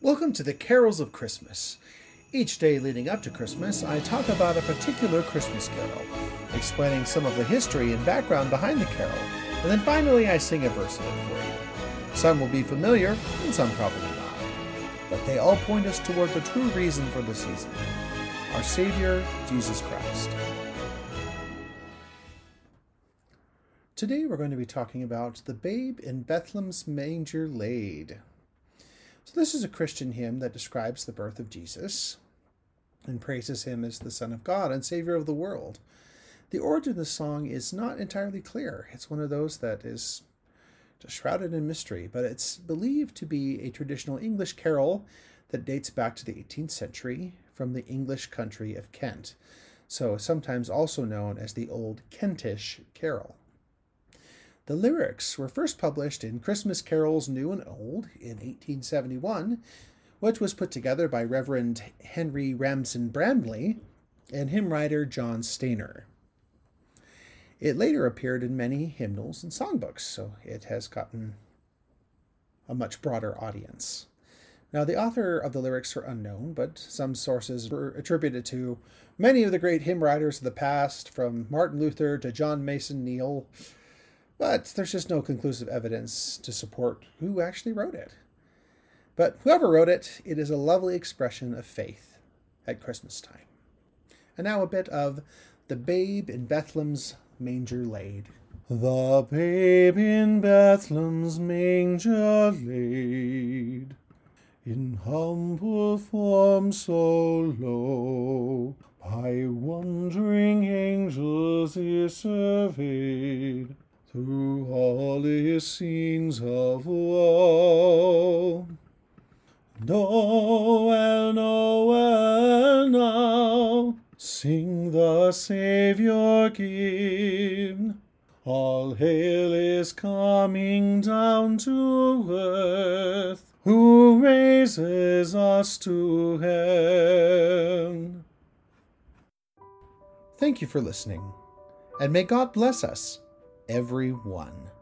Welcome to the Carols of Christmas. Each day leading up to Christmas, I talk about a particular Christmas carol, explaining some of the history and background behind the carol, and then finally I sing a verse of it for you. Some will be familiar, and some probably not. But they all point us toward the true reason for the season, our Savior, Jesus Christ. Today we're going to be talking about the babe in Bethlehem's manger laid. So this is a Christian hymn that describes the birth of Jesus and praises him as the Son of God and Savior of the world. The origin of the song is not entirely clear. It's one of those that is just shrouded in mystery, but it's believed to be a traditional English carol that dates back to the 18th century from the English country of Kent, so sometimes also known as the Old Kentish Carol. The lyrics were first published in Christmas Carols New and Old in 1871, which was put together by Reverend Henry Ramsden Bramley and hymn writer John Stainer. It later appeared in many hymnals and songbooks, so it has gotten a much broader audience. Now, the author of the lyrics are unknown, but some sources were attributed to many of the great hymn writers of the past, from Martin Luther to John Mason Neale. But there's just no conclusive evidence to support who actually wrote it. But whoever wrote it, it is a lovely expression of faith at Christmas time. And now a bit of The Babe in Bethlehem's Manger Laid. The babe in Bethlehem's manger laid, in humble form so low, by wondering angels is surveyed, through all his scenes of woe. Noel, Noel now, sing the Saviour given. All hail is coming down to earth, who raises us to heaven. Thank you for listening, and may God bless us, everyone.